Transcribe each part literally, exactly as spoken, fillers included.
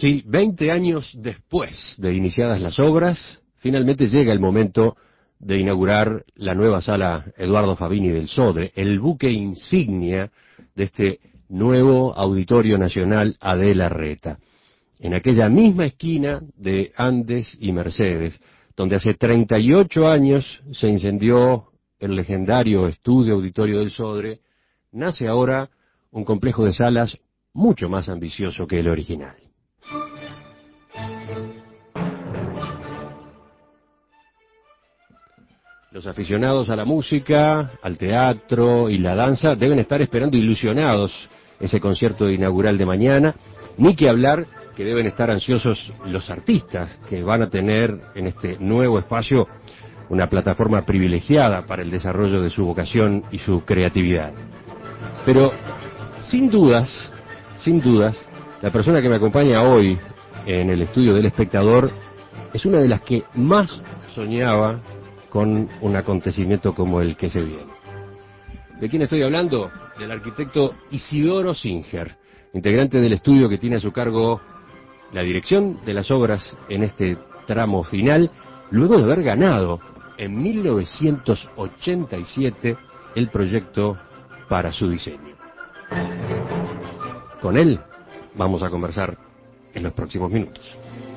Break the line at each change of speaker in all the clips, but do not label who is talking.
Sí, veinte años después de iniciadas las obras, finalmente llega el momento de inaugurar la nueva sala Eduardo Fabini del Sodre, el buque insignia de este nuevo Auditorio Nacional Adela Reta, en aquella misma esquina de Andes y Mercedes, donde hace treinta y ocho años se incendió el legendario Estudio Auditorio del Sodre. Nace ahora un complejo de salas mucho más ambicioso que el original. Los aficionados a la música, al teatro y la danza deben estar esperando ilusionados ese concierto inaugural de mañana, ni que hablar que deben estar ansiosos los artistas que van a tener en este nuevo espacio una plataforma privilegiada para el desarrollo de su vocación y su creatividad. Pero, sin dudas, sin dudas, la persona que me acompaña hoy en el estudio del espectador es una de las que más soñaba con un acontecimiento como el que se viene. ¿De quién estoy hablando? Del arquitecto Isidoro Singer, integrante del estudio que tiene a su cargo la dirección de las obras en este tramo final, luego de haber ganado en mil novecientos ochenta y siete el proyecto para su diseño. Con él vamos a conversar en los próximos minutos.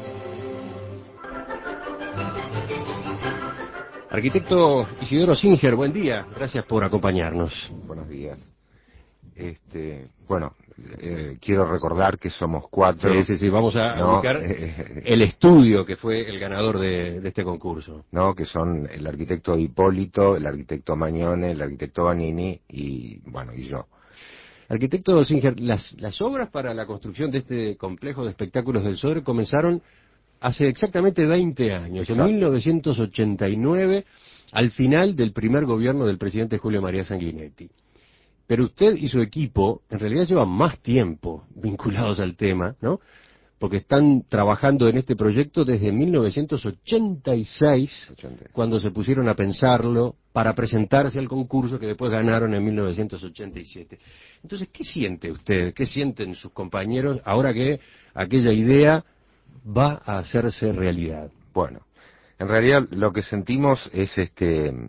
Arquitecto Isidoro Singer, buen día, gracias por acompañarnos.
Buenos días. Este, bueno, eh, quiero recordar que somos cuatro.
Sí, sí, sí, vamos a
no,
ubicar
eh,
el estudio que fue el ganador de, de este concurso.
No, que son el arquitecto Hipólito, el arquitecto Magnone, el arquitecto Vanini y, bueno, y yo.
Arquitecto Singer, las, las obras para la construcción de este complejo de espectáculos del Sodre comenzaron hace exactamente veinte años,
Exacto.
En mil novecientos ochenta y nueve, al final del primer gobierno del presidente Julio María Sanguinetti. Pero usted y su equipo en realidad llevan más tiempo vinculados al tema, ¿no? Porque están trabajando en este proyecto desde mil novecientos ochenta y seis,
ochenta.
cuando se pusieron a pensarlo para presentarse al concurso que después ganaron en mil novecientos ochenta y siete. Entonces, ¿qué siente usted? ¿Qué sienten sus compañeros ahora que aquella idea va a hacerse realidad?
Bueno, en realidad lo que sentimos es este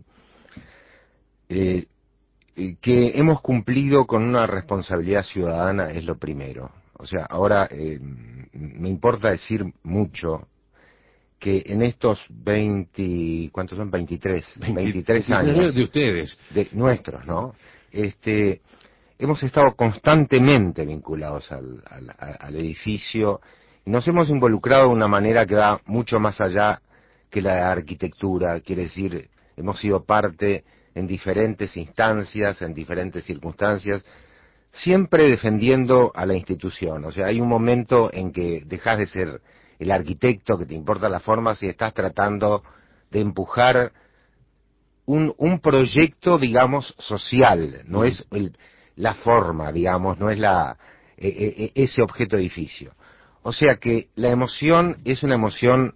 eh, que hemos cumplido con una responsabilidad ciudadana, es lo primero. O sea, ahora eh, me importa decir mucho que en estos veinte, ¿cuántos son? veintitrés, veintitrés años
de ustedes,
de nuestros, ¿no? Este, hemos estado constantemente vinculados al, al, al edificio y nos hemos involucrado de una manera que va mucho más allá que la arquitectura. Quiere decir, hemos sido parte en diferentes instancias, en diferentes circunstancias, siempre defendiendo a la institución. O sea, hay un momento en que dejas de ser el arquitecto que te importa las formas y estás tratando de empujar un, un proyecto, digamos, social. No mm. es el, la forma, digamos, no es la eh, eh, ese objeto edificio. O sea que la emoción es una emoción,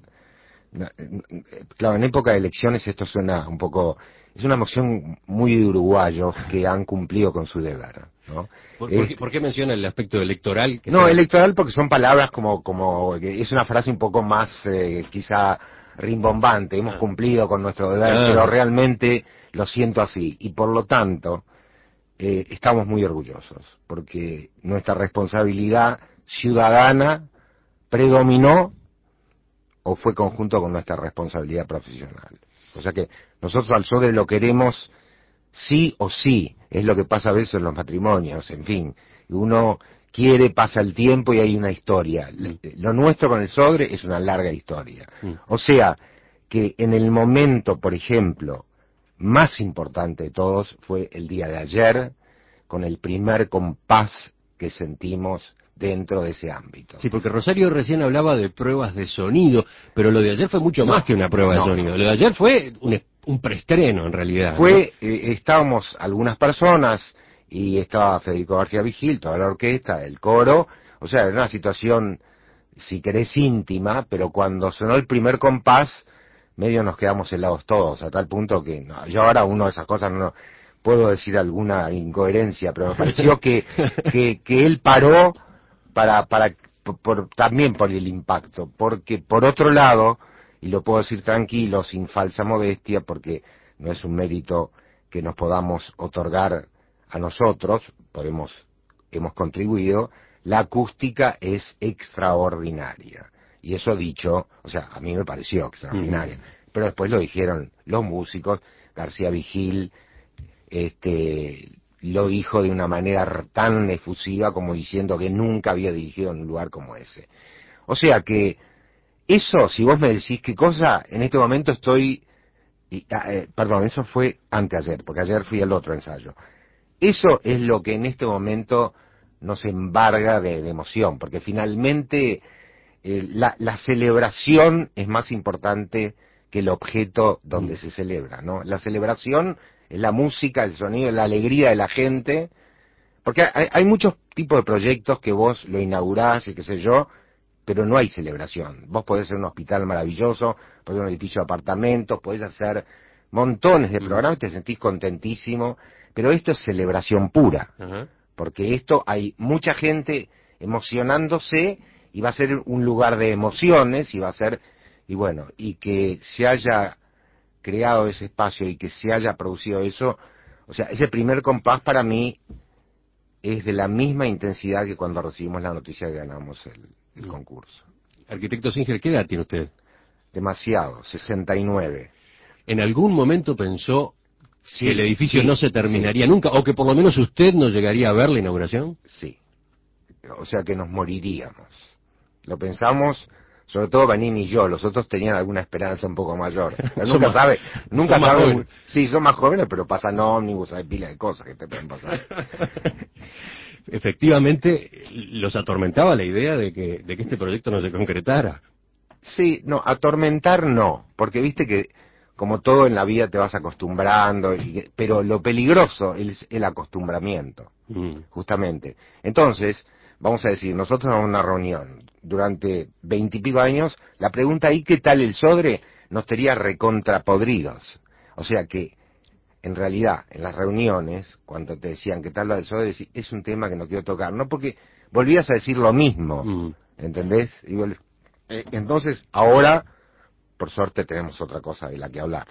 claro, en época de elecciones esto suena un poco, es una emoción muy de uruguayos que han cumplido con su deber, ¿no?
¿Por, por, qué, ¿Por qué menciona el aspecto electoral? Que
no,
está...
electoral porque son palabras como, como, es una frase un poco más, eh, quizá rimbombante, hemos ah. cumplido con nuestro deber, ah. pero realmente lo siento así, y por lo tanto, eh, estamos muy orgullosos, porque nuestra responsabilidad ciudadana predominó o fue conjunto con nuestra responsabilidad profesional. O sea que nosotros al Sodre lo queremos sí o sí, es lo que pasa a veces en los matrimonios, en fin, uno quiere, pasa el tiempo y hay una historia. Mm. Lo nuestro con el Sodre es una larga historia. Mm. O sea, que en el momento, por ejemplo, más importante de todos fue el día de ayer, con el primer compás que sentimos dentro de ese ámbito.
Sí, porque Rosario recién hablaba de pruebas de sonido, pero lo de ayer fue mucho no, más que una prueba no. de sonido. Lo de ayer fue un, un preestreno, en realidad.
Fue,
¿no?
eh, estábamos algunas personas, y estaba Federico García Vigil, toda la orquesta, el coro, o sea, era una situación, si querés, íntima, pero cuando sonó el primer compás, medio nos quedamos helados todos, a tal punto que no, yo ahora uno de esas cosas no puedo decir alguna incoherencia, pero me pareció que, que, que él paró para, para por, por, también por el impacto, porque por otro lado, y lo puedo decir tranquilo, sin falsa modestia, porque no es un mérito que nos podamos otorgar a nosotros, podemos, hemos contribuido, la acústica es extraordinaria. Y eso dicho, o sea, a mí me pareció extraordinaria. Mm. Pero después lo dijeron los músicos, García Vigil, este, lo dijo de una manera tan efusiva como diciendo que nunca había dirigido en un lugar como ese. O sea que, eso, si vos me decís qué cosa, en este momento estoy, eh, perdón, eso fue anteayer, porque ayer fui al otro ensayo. Eso es lo que en este momento nos embarga de, de emoción, porque finalmente eh, la, la celebración es más importante que el objeto donde mm. se celebra, ¿no? La celebración es la música, el sonido, la alegría de la gente, porque hay, hay muchos tipos de proyectos que vos lo inaugurás y qué sé yo, pero no hay celebración. Vos podés hacer un hospital maravilloso, podés hacer un edificio de apartamentos, podés hacer montones de mm. programas, te sentís contentísimo, pero esto es celebración pura, uh-huh. porque esto hay mucha gente emocionándose y va a ser un lugar de emociones y va a ser, y bueno, y que se haya creado ese espacio y que se haya producido eso, o sea, ese primer compás para mí es de la misma intensidad que cuando recibimos la noticia de que ganamos el, el mm. concurso.
Arquitecto Singer, ¿qué edad tiene usted?
Demasiado, sesenta y nueve.
¿En algún momento pensó sí, que el edificio
sí,
no se terminaría
sí.
nunca, o que por lo menos usted no llegaría a ver la inauguración?
Sí, o sea que nos moriríamos. Lo pensamos, sobre todo Vanini y yo, los otros tenían alguna esperanza un poco mayor. Pero nunca
más,
sabe, nunca sabe,
sí,
son más jóvenes, pero pasan ómnibus, hay pila de cosas que te pueden pasar.
Efectivamente, los atormentaba la idea de que, de que este proyecto no se concretara.
Sí, no, atormentar no, porque viste que como todo en la vida te vas acostumbrando, y, pero lo peligroso es el acostumbramiento, mm. justamente. Entonces, vamos a decir, nosotros en una reunión durante veintipico años, la pregunta ahí, ¿qué tal el Sodre? Nos tenía recontrapodridos. O sea que, en realidad, en las reuniones, cuando te decían qué tal lo del Sodre, es un tema que no quiero tocar, no porque volvías a decir lo mismo, mm. ¿entendés? Y vol- eh, entonces, ahora, por suerte, tenemos otra cosa de la que hablar.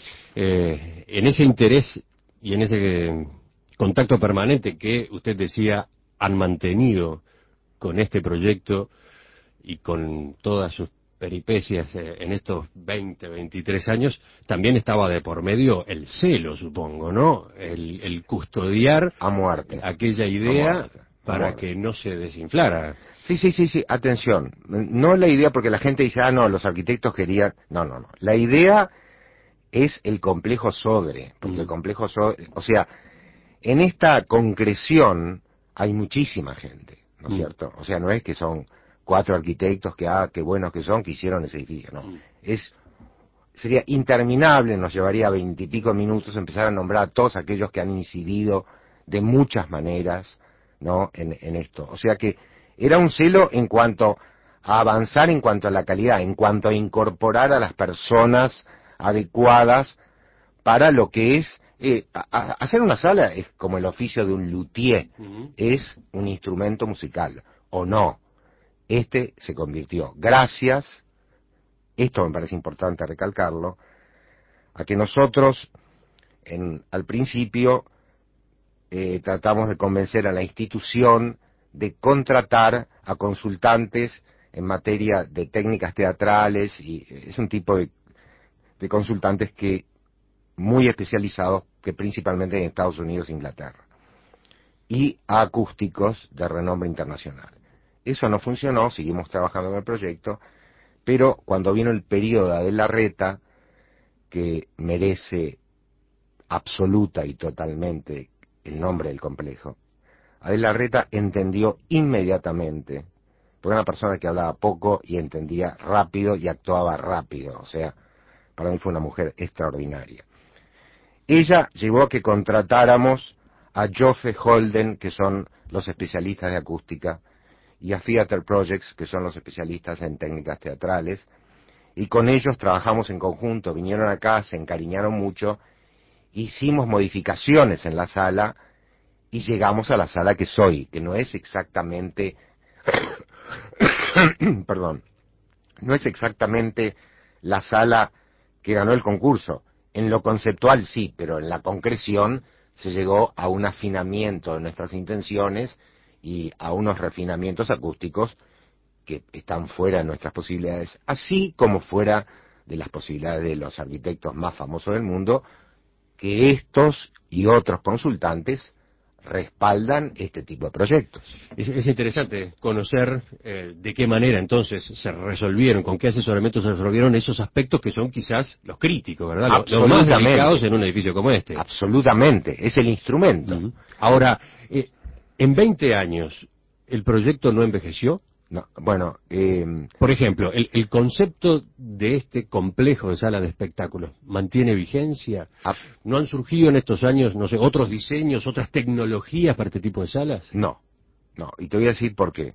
Eh, en ese interés y en ese contacto permanente que usted decía han mantenido con este proyecto y con todas sus peripecias eh, en estos veinte, veintitrés años, también estaba de por medio el celo, supongo, ¿no? El, el custodiar
a muerte
aquella idea
a muerte, a
para
muerte.
que no se desinflara.
Sí, sí, sí, sí, atención. No la idea porque la gente dice, ah, no, los arquitectos querían... No, no, no. La idea es el complejo Sodre, porque mm. el complejo Sodre... O sea, en esta concreción hay muchísima gente, ¿no es mm. cierto? O sea, no es que son cuatro arquitectos que, ah, qué buenos que son, que hicieron ese edificio, no. Mm. Es... Sería interminable, nos llevaría veintipico minutos empezar a nombrar a todos aquellos que han incidido de muchas maneras, ¿no? En, en esto. O sea que era un celo en cuanto a avanzar, en cuanto a la calidad, en cuanto a incorporar a las personas adecuadas para lo que es... Eh, a, a hacer una sala es como el oficio de un luthier, uh-huh. es un instrumento musical, o no. Este se convirtió, gracias, esto me parece importante recalcarlo, a que nosotros, en, al principio, eh, tratamos de convencer a la institución de contratar a consultantes en materia de técnicas teatrales, y es un tipo de, de consultantes que muy especializados, que principalmente en Estados Unidos e Inglaterra, y a acústicos de renombre internacional. Eso no funcionó, seguimos trabajando en el proyecto, pero cuando vino el periodo de Adela Larreta, que merece absoluta y totalmente el nombre del complejo, Adela Larreta entendió inmediatamente, porque era una persona que hablaba poco y entendía rápido y actuaba rápido, o sea, para mí fue una mujer extraordinaria. Ella llevó a que contratáramos a Joffe Holden, que son los especialistas de acústica, y a Theater Projects, que son los especialistas en técnicas teatrales, y con ellos trabajamos en conjunto, vinieron acá, se encariñaron mucho, hicimos modificaciones en la sala, y llegamos a la sala que soy, que no es exactamente perdón, no es exactamente la sala que ganó el concurso. En lo conceptual sí, pero en la concreción se llegó a un afinamiento de nuestras intenciones y a unos refinamientos acústicos que están fuera de nuestras posibilidades, así como fuera de las posibilidades de los arquitectos más famosos del mundo, que estos y otros consultantes respaldan este tipo de proyectos.
Es, es interesante conocer eh, de qué manera entonces se resolvieron, con qué asesoramiento se resolvieron esos aspectos que son quizás los críticos, ¿verdad? Los, los más delicados en un edificio como este.
Absolutamente, es el instrumento.
Uh-huh. Ahora, eh, en veinte años, ¿el proyecto no envejeció?
No, bueno, eh,
por ejemplo, el, el concepto de este complejo de sala de espectáculos mantiene vigencia.
A,
¿No han surgido en estos años, no sé, otros diseños, otras tecnologías para este tipo de salas?
No, no, y te voy a decir por qué.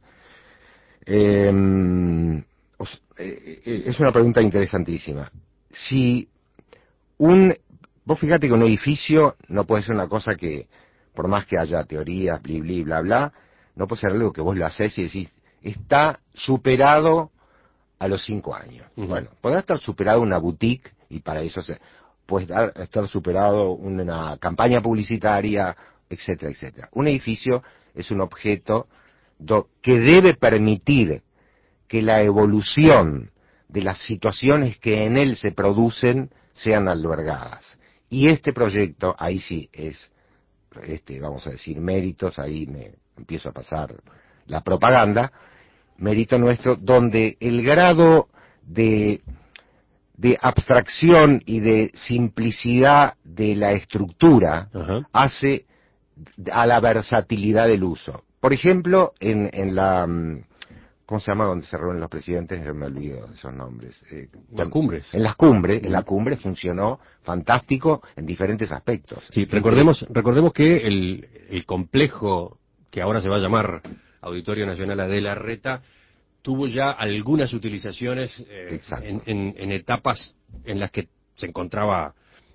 Eh, os, eh, es una pregunta interesantísima. Si un, vos fíjate que un edificio no puede ser una cosa que, por más que haya teorías, bli, bli, bla, bla, no puede ser algo que vos lo hacés y decís, está superado a los cinco años. Uh-huh. Bueno, podrá estar superado una boutique, y para eso se, puede estar superado una campaña publicitaria, etcétera, etcétera. Un edificio es un objeto do, que debe permitir que la evolución de las situaciones que en él se producen sean albergadas. Y este proyecto, ahí sí es, este, vamos a decir, méritos, ahí me empiezo a pasar la propaganda, mérito nuestro, donde el grado de, de abstracción y de simplicidad de la estructura uh-huh. hace a la versatilidad del uso. Por ejemplo, en, en la... ¿Cómo se llama donde se reúnen los presidentes? Yo me olvido de esos nombres. Eh,
las cumbres.
En las cumbres, en la cumbre funcionó fantástico en diferentes aspectos.
Sí, recordemos, recordemos que el, el complejo que ahora se va a llamar Auditorio Nacional Adela Reta tuvo ya algunas utilizaciones eh, en, en, en etapas en las que se encontraba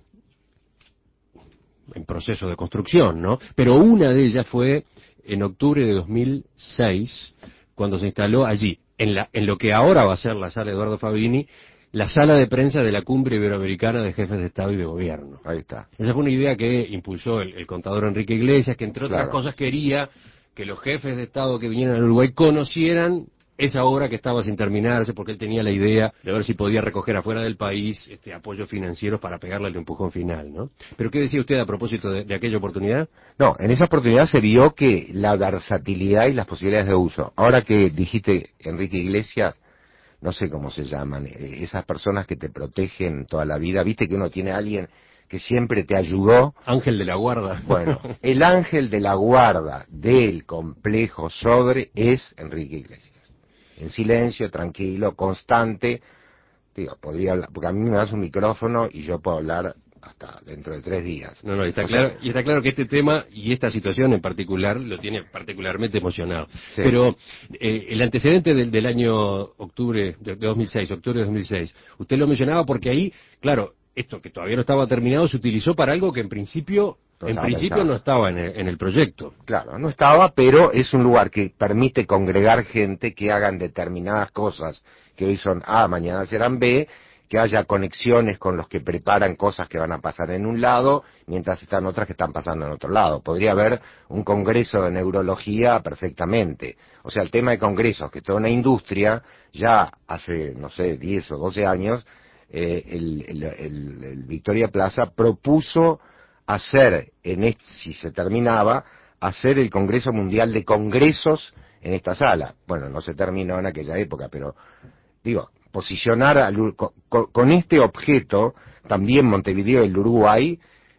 en proceso de construcción, ¿no? Pero una de ellas fue en octubre de dos mil seis, cuando se instaló allí, en, la, en lo que ahora va a ser la sala Eduardo Fabini, la sala de prensa de la Cumbre Iberoamericana de Jefes de Estado y de Gobierno.
Ahí está.
Esa fue una idea que impulsó el, el contador Enrique Iglesias, que entre otras
claro.
cosas quería que los jefes de Estado que vinieran al Uruguay conocieran esa obra que estaba sin terminarse, porque él tenía la idea de ver si podía recoger afuera del país este apoyos financieros para pegarle el empujón final, ¿no? ¿Pero qué decía usted a propósito de, de aquella oportunidad?
No, en esa oportunidad se vio que la versatilidad y las posibilidades de uso. Ahora que dijiste Enrique Iglesias, no sé cómo se llaman, esas personas que te protegen toda la vida, viste que uno tiene a alguien que siempre te ayudó.
Ángel de la guarda.
Bueno, el ángel de la guarda del complejo Sodre es Enrique Iglesias. En silencio, tranquilo, constante, digo, podría hablar, porque a mí me das un micrófono y yo puedo hablar hasta dentro de tres días.
No, no, está claro, sea, y está claro que este tema y esta situación en particular lo tiene particularmente emocionado. Sí. Pero eh, el antecedente del, del año octubre de, de dos mil seis, octubre de dos mil seis, usted lo mencionaba porque ahí, claro, esto que todavía no estaba terminado se utilizó para algo que en principio no en principio pensado. no estaba en el, en el proyecto.
Claro, no estaba, pero es un lugar que permite congregar gente que hagan determinadas cosas que hoy son A, mañana serán B, que haya conexiones con los que preparan cosas que van a pasar en un lado, mientras están otras que están pasando en otro lado. Podría haber un congreso de neurología perfectamente. O sea, el tema de congresos, que es toda una industria, ya hace, no sé, diez o doce años, eh, el, el, el, el Victoria Plaza propuso hacer, en este, si se terminaba, hacer el Congreso Mundial de Congresos en esta sala. Bueno, no se terminó en aquella época, pero, digo, posicionar al, con, con este objeto, también Montevideo y el Uruguay,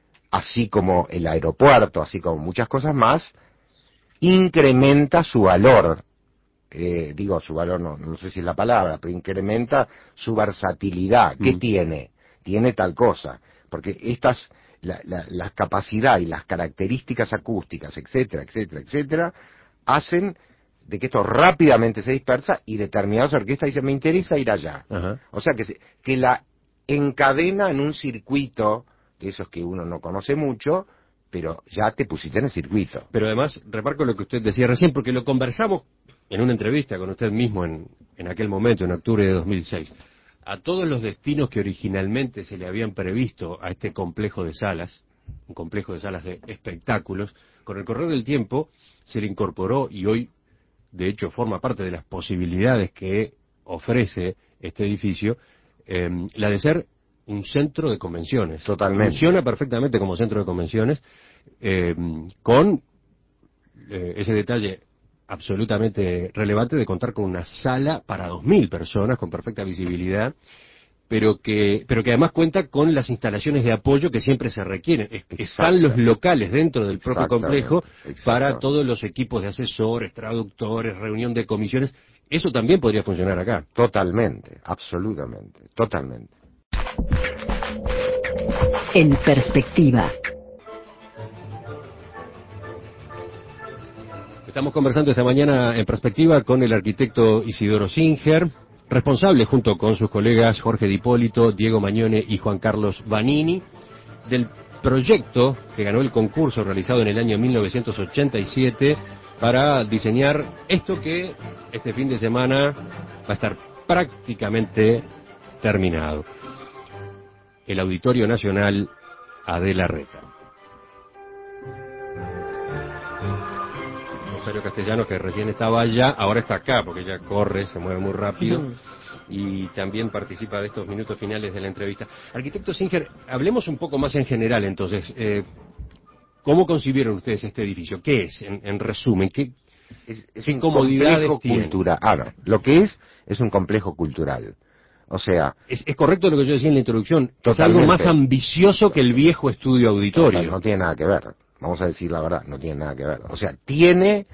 así como el aeropuerto, así como muchas cosas más, incrementa su valor. Eh, digo, su valor, no, no sé si es la palabra, pero incrementa su versatilidad. ¿Qué mm. tiene? Tiene tal cosa. Porque estas, la, la, la capacidad y las características acústicas, etcétera, etcétera, etcétera, hacen de que esto rápidamente se dispersa y determinadas orquestas dicen, me interesa ir allá. Uh-huh. O sea, que, se, que la encadena en un circuito, de esos que uno no conoce mucho, pero ya te pusiste en el circuito.
Pero además, remarco lo que usted decía recién, porque lo conversamos en una entrevista con usted mismo en, en aquel momento, en octubre de dos mil seis, a todos los destinos que originalmente se le habían previsto a este complejo de salas, un complejo de salas de espectáculos, con el correr del tiempo se le incorporó y hoy, de hecho, forma parte de las posibilidades que ofrece este edificio, eh, la de ser un centro de convenciones.
Totalmente.
Funciona perfectamente como centro de convenciones, eh, con eh, ese detalle absolutamente relevante de contar con una sala para dos mil personas con perfecta visibilidad, pero que pero que además cuenta con las instalaciones de apoyo que siempre se requieren. Es- Están los locales dentro del propio complejo para todos los equipos de asesores, traductores, reunión de comisiones. Eso también podría funcionar acá.
Totalmente, absolutamente, totalmente.
En perspectiva.
Estamos conversando esta mañana en perspectiva con el arquitecto Isidoro Singer, responsable junto con sus colegas Jorge Di Hipólito, Diego Mañone y Juan Carlos Vanini, del proyecto que ganó el concurso realizado en el año mil novecientos ochenta y siete para diseñar esto que este fin de semana va a estar prácticamente terminado. El Auditorio Nacional Adela Reta. Rosario Castellanos, que recién estaba allá, ahora está acá, porque ella corre, se mueve muy rápido, uh-huh. y también participa de estos minutos finales de la entrevista. Arquitecto Singer, hablemos un poco más en general, entonces. Eh, ¿Cómo concibieron ustedes este edificio? ¿Qué es, en, en resumen? ¿Qué,
es, es
qué
un
comodidades
complejo
tiene?
Cultural. Ah, no. Lo que es, es un complejo cultural. O sea...
Es, es correcto lo que yo decía en la introducción.
Totalmente.
Es algo más ambicioso que el viejo estudio auditorio.
Total, no tiene nada que ver. Vamos a decir la verdad, no tiene nada que ver. O sea, tiene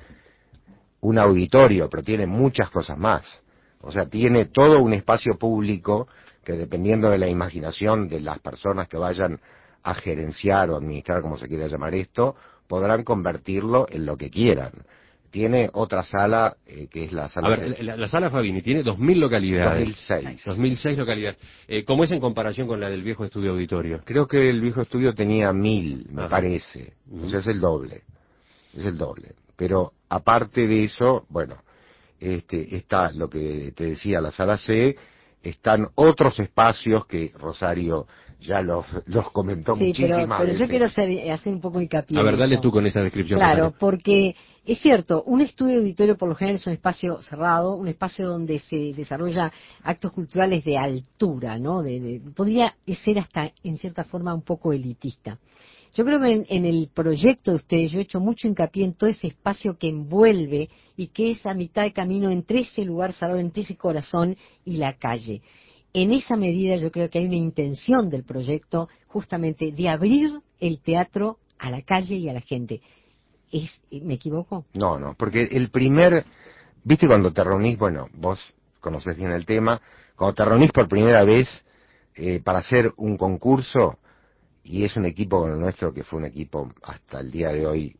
un auditorio, pero tiene muchas cosas más. O sea, tiene todo un espacio público que, dependiendo de la imaginación de las personas que vayan a gerenciar o administrar, como se quiera llamar esto, podrán convertirlo en lo que quieran. Tiene otra sala, eh, que es la sala...
A ver, la, la sala Fabini tiene dos mil localidades.
dos mil seis.
dos mil seis localidades. Eh, ¿Cómo es en comparación con la del viejo estudio auditorio?
Creo que el viejo estudio tenía mil, me Ajá. parece.
Uh-huh.
O sea, es el doble. Es el doble. Pero aparte de eso, bueno, este, está lo que te decía, la sala C, están otros espacios que Rosario ya los, los comentó
sí,
muchísimas
pero, pero
veces.
yo quiero hacer, hacer un poco hincapié.
A ver, dale
eso.
tú con esa descripción.
Claro,
Rosario.
porque es cierto, un estudio auditorio por lo general es un espacio cerrado, un espacio donde se desarrolla actos culturales de altura, ¿no? De, de, podría ser hasta, en cierta forma, un poco elitista. Yo creo que en, en el proyecto de ustedes yo he hecho mucho hincapié en todo ese espacio que envuelve y que es a mitad de camino entre ese lugar cerrado, entre ese corazón y la calle. En esa medida yo creo que hay una intención del proyecto justamente de abrir el teatro a la calle y a la gente. ¿Es, ¿Me equivoco?
No, no, porque el primer, viste cuando te reunís, bueno, vos conocés bien el tema, cuando te reunís por primera vez eh, para hacer un concurso, y es un equipo como el nuestro, que fue un equipo hasta el día de hoy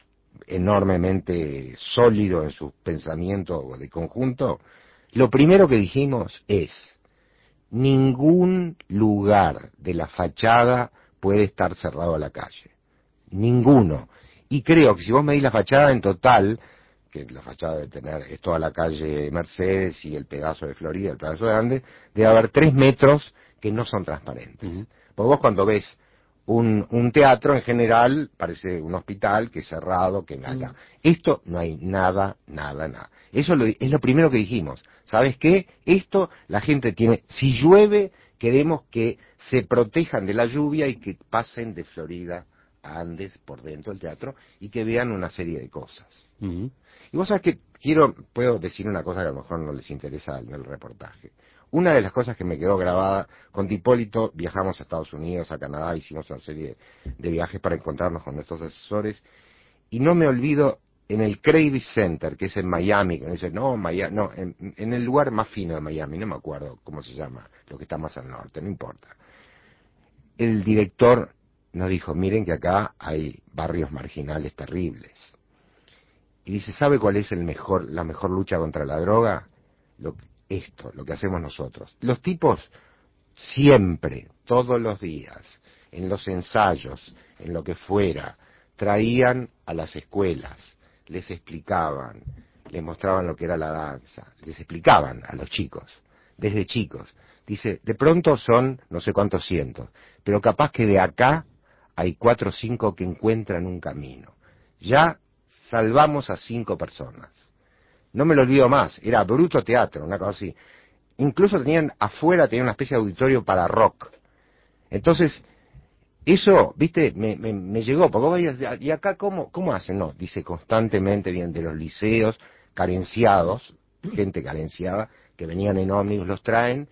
enormemente sólido en sus pensamientos de conjunto, lo primero que dijimos es, ningún lugar de la fachada puede estar cerrado a la calle. Ninguno. Y creo que si vos medís la fachada en total, que la fachada debe tener, es toda la calle Mercedes y el pedazo de Florida, el pedazo de Andes, debe haber tres metros que no son transparentes. Uh-huh. Porque vos cuando ves un, un teatro en general, parece un hospital que es cerrado, que nada. Uh-huh. Esto no hay nada, nada, nada. Eso lo, es lo primero que dijimos. ¿Sabes qué? Esto la gente tiene, si llueve, queremos que se protejan de la lluvia y que pasen de Florida a Andes por dentro del teatro y que vean una serie de cosas. Uh-huh. Y vos sabés que quiero, puedo decir una cosa que a lo mejor no les interesa en el reportaje. Una de las cosas que me quedó grabada, con Di Hipólito viajamos a Estados Unidos, a Canadá, hicimos una serie de viajes para encontrarnos con nuestros asesores, y no me olvido en el Cravey Center, que es en Miami, que me dice, no, Miami, no, en, en el lugar más fino de Miami, no me acuerdo cómo se llama, lo que está más al norte, no importa. El director nos dijo, miren que acá hay barrios marginales terribles. Y dice, ¿sabe cuál es el mejor, la mejor lucha contra la droga? Lo, esto, lo que hacemos nosotros. Los tipos siempre, todos los días, en los ensayos, en lo que fuera, traían a las escuelas, les explicaban, les mostraban lo que era la danza, les explicaban a los chicos, desde chicos. Dice, de pronto son no sé cuántos cientos, pero capaz que de acá hay cuatro o cinco que encuentran un camino. Ya salvamos a cinco personas. No me lo olvido más, era bruto teatro, una cosa así. Incluso tenían afuera, tenían una especie de auditorio para rock. Entonces, eso, viste, me, me, me llegó, porque vos veías, ¿y acá cómo, cómo hacen? No, dice constantemente, vienen de los liceos, carenciados, gente carenciada, que venían en ómnibus, los traen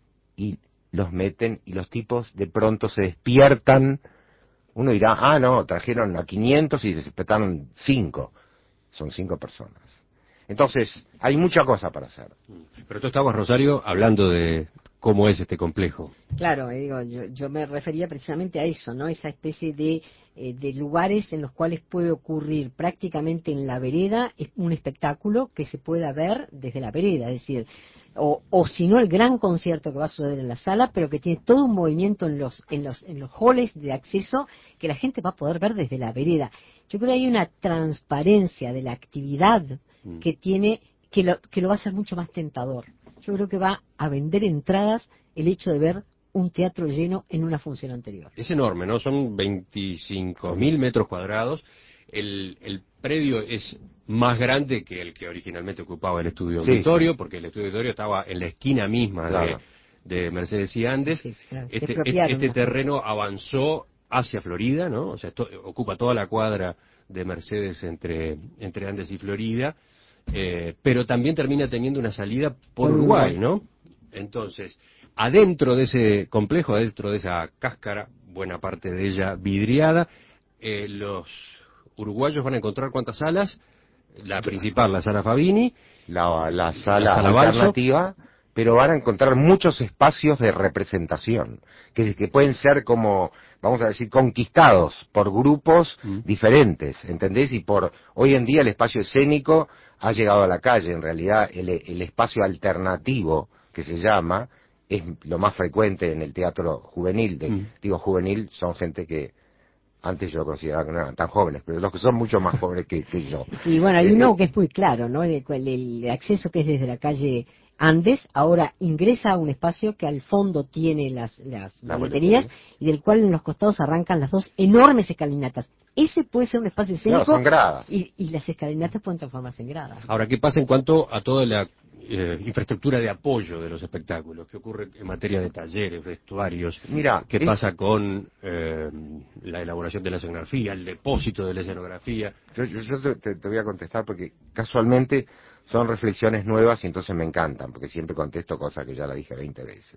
y los meten, y los tipos de pronto se despiertan. Uno dirá, ah, no, trajeron a quinientos y despertaron cinco. Son cinco personas. Entonces, hay mucha cosa para hacer.
Pero tú estabas, Rosario, hablando de cómo es este complejo.
Claro, eh, digo, yo, yo me refería precisamente a eso, ¿no? Esa especie de, eh, de lugares en los cuales puede ocurrir prácticamente en la vereda un espectáculo que se pueda ver desde la vereda, es decir, o, o si no el gran concierto que va a suceder en la sala, pero que tiene todo un movimiento en los, en los, en los halls de acceso que la gente va a poder ver desde la vereda. Yo creo que hay una transparencia de la actividad mm. que tiene, que lo, que lo va a hacer mucho más tentador. Yo creo que va a vender entradas el hecho de ver un teatro lleno en una función anterior.
Es enorme, ¿no? Son veinticinco mil metros cuadrados. El, el predio es más grande que el que originalmente ocupaba el estudio
sí,
auditorio,
sí.
porque el estudio auditorio estaba en la esquina misma claro. de, de Mercedes y Andes.
Sí, claro.
Este, este terreno avanzó hacia Florida, ¿no? O sea, esto, ocupa toda la cuadra de Mercedes entre, entre Andes y Florida. Eh, pero también termina teniendo una salida por Uruguay, ¿no? Entonces, adentro de ese complejo, adentro de esa cáscara, buena parte de ella vidriada, eh, los uruguayos van a encontrar ¿cuántas salas? La principal, la sala Fabini,
la, la sala,
la sala
alternativa, Balso, pero van a encontrar muchos espacios de representación, que, que pueden ser como, vamos a decir, conquistados por grupos mm. diferentes, ¿entendés? Y por, hoy en día el espacio escénico ha llegado a la calle, en realidad el, el espacio alternativo, que se llama, es lo más frecuente en el teatro juvenil, de, mm. digo juvenil, son gente que antes yo consideraba que no eran tan jóvenes, pero los que son mucho más jóvenes que, que yo.
Y bueno, hay
eh,
uno que es muy claro, ¿no? El, el, el acceso que es desde la calle Andes, ahora ingresa a un espacio que al fondo tiene las, las
la
boleterías y del cual en los costados arrancan las dos enormes escalinatas. Ese puede ser un espacio escénico
no, son gradas.
Y, y las escalinatas pueden transformarse en gradas.
Ahora, ¿qué pasa en cuanto a toda la eh, infraestructura de apoyo de los espectáculos? ¿Qué ocurre en materia de talleres, vestuarios?
Mira,
¿Qué
es...
pasa con eh, la elaboración de la escenografía, el depósito de la escenografía?
Yo, yo, yo te, te voy a contestar porque casualmente son reflexiones nuevas y entonces me encantan, porque siempre contesto cosas que ya la dije veinte veces.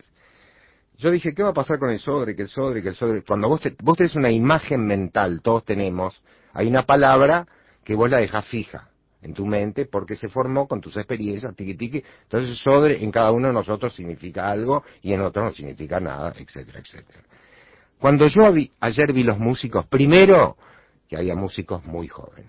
Yo dije, ¿qué va a pasar con el Sodre, que el Sodre, que el Sodre? Cuando vos, te, vos tenés una imagen mental, todos tenemos, hay una palabra que vos la dejás fija en tu mente porque se formó con tus experiencias, tiqui tiqui. Entonces Sodre en cada uno de nosotros significa algo y en otros no significa nada, etcétera, etcétera. Cuando yo vi, ayer vi los músicos, primero que había músicos muy jóvenes.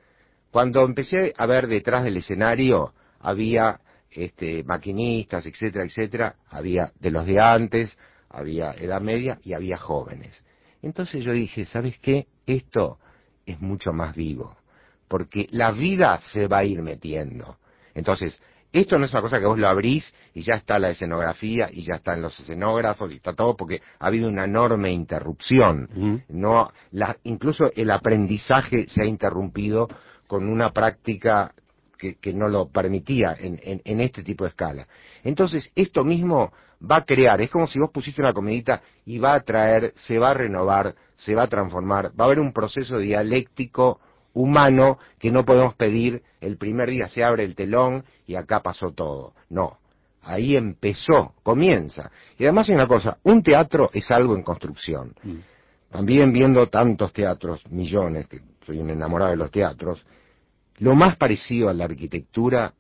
Cuando empecé a ver detrás del escenario, había este, maquinistas, etcétera, etcétera, había de los de antes, había edad media y había jóvenes. Entonces yo dije, ¿sabes qué? Esto es mucho más vivo, porque la vida se va a ir metiendo. Entonces, esto no es una cosa que vos lo abrís y ya está la escenografía y ya están los escenógrafos y está todo, porque ha habido una enorme interrupción. Uh-huh. No, la, incluso el aprendizaje se ha interrumpido con una práctica que, que no lo permitía en, en, en este tipo de escala. Entonces, esto mismo va a crear, es como si vos pusiste una comidita y va a traer, se va a renovar, se va a transformar, va a haber un proceso dialéctico humano que no podemos pedir, el primer día se abre el telón y acá pasó todo. No, ahí empezó, comienza. Y además hay una cosa, un teatro es algo en construcción. Mm. También viendo tantos teatros, millones, que soy un enamorado de los teatros, lo más parecido a la arquitectura,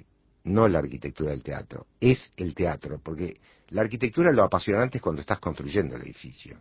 no la arquitectura del teatro, es el teatro, porque la arquitectura lo apasionante es cuando estás construyendo el edificio.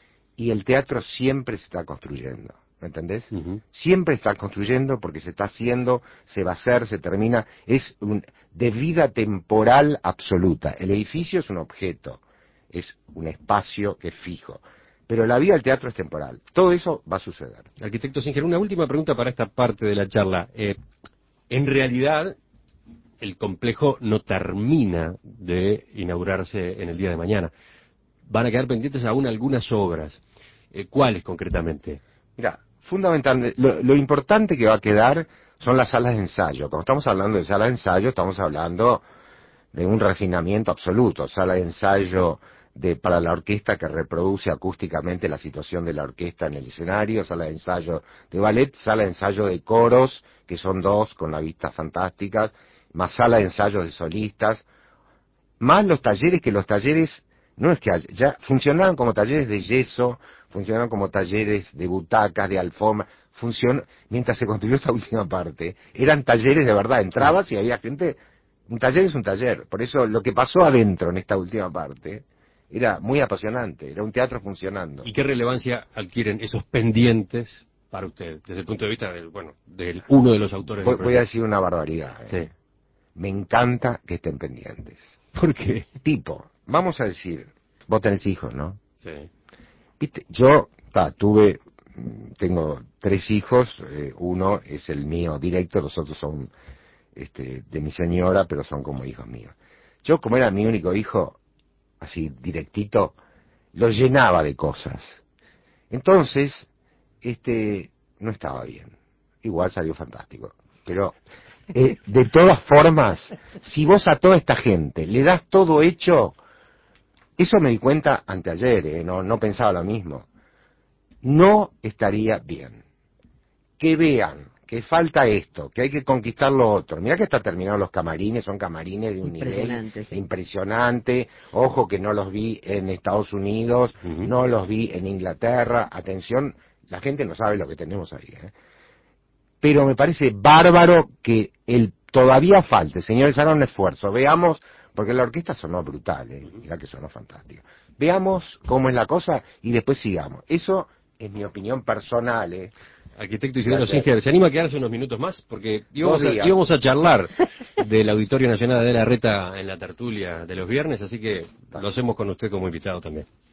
Y el teatro siempre se está construyendo, ¿me entendés? Uh-huh. Siempre está construyendo porque se está haciendo, se va a hacer, se termina, es un, de vida temporal absoluta. El edificio es un objeto, es un espacio que es fijo. Pero la vida del teatro es temporal. Todo eso va a suceder.
Arquitecto Singer, una última pregunta para esta parte de la charla. Eh, En realidad, el complejo no termina de inaugurarse en el día de mañana. Van a quedar pendientes aún algunas obras. Eh, ¿Cuáles concretamente?
Mira, fundamentalmente, lo, lo importante que va a quedar son las salas de ensayo. Cuando estamos hablando de salas de ensayo, estamos hablando de un refinamiento absoluto. Sala de ensayo de, para la orquesta que reproduce acústicamente la situación de la orquesta en el escenario, sala de ensayo de ballet, sala de ensayo de coros, que son dos, con la vista fantástica, más sala de ensayo de solistas, más los talleres, que los talleres, no es que haya, ya funcionaban como talleres de yeso, funcionaban como talleres de butacas, de alfombra, funcionó, mientras se construyó esta última parte, eran talleres de verdad, entrabas y había gente, un taller es un taller, por eso lo que pasó adentro en esta última parte era muy apasionante, era un teatro funcionando.
¿Y qué relevancia adquieren esos pendientes para usted, desde el punto de vista del, bueno, del uno de los autores
Voy,
del
voy a
proyecto?
decir una barbaridad, ¿eh?
Sí.
Me encanta que estén pendientes.
¿Por qué?
Tipo, vamos a decir, vos tenés hijos, ¿no?
Sí.
Viste, yo ta, tuve, tengo tres hijos, eh, uno es el mío directo, los otros son este, de mi señora, pero son como hijos míos. Yo, como era mi único hijo, así directito, lo llenaba de cosas. Entonces, este, no estaba bien. Igual salió fantástico. Pero, eh, de todas formas, si vos a toda esta gente le das todo hecho, eso me di cuenta anteayer, eh, no, no pensaba lo mismo. No estaría bien. Que vean que falta esto, que hay que conquistar lo otro. Mirá que está terminados los camarines, son camarines de un nivel
Sí.
impresionante. Ojo que no los vi en Estados Unidos,
Uh-huh.
no los vi en Inglaterra. Atención, la gente no sabe lo que tenemos ahí, ¿eh? Pero me parece bárbaro que el todavía falte, señores, hagan un esfuerzo. Veamos, porque la orquesta sonó brutal, ¿eh? Mirá que sonó fantástico. Veamos cómo es la cosa y después sigamos. Eso es mi opinión personal, ¿eh?
Arquitecto Isidoro
Gracias.
Singer, ¿se anima a quedarse unos minutos más? Porque íbamos
Dos
a,
días.
íbamos a charlar del Auditorio Nacional de la Reta en la tertulia de los viernes, así que lo hacemos con usted como invitado también.